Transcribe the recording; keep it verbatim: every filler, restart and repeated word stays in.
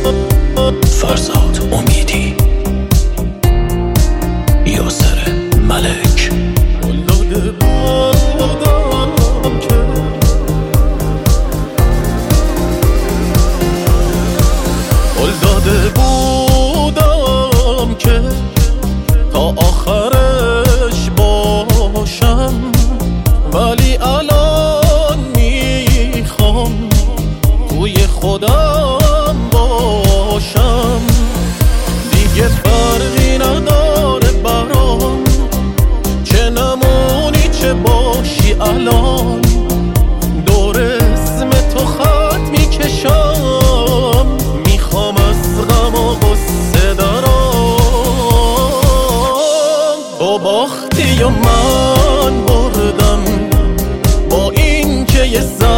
فرزاد امیدی، یاسر ملک. داده بودم که قول داده بودم که تا آخرش باشم، ولی الان میخوام توی خودم باشم. دیگه فرقی نداره برام چه نمونی چه باشی الان، دور اسم تو خط میکشم، میخوام از غم و غصه دارم. تو باختی و من بردم، با این که یه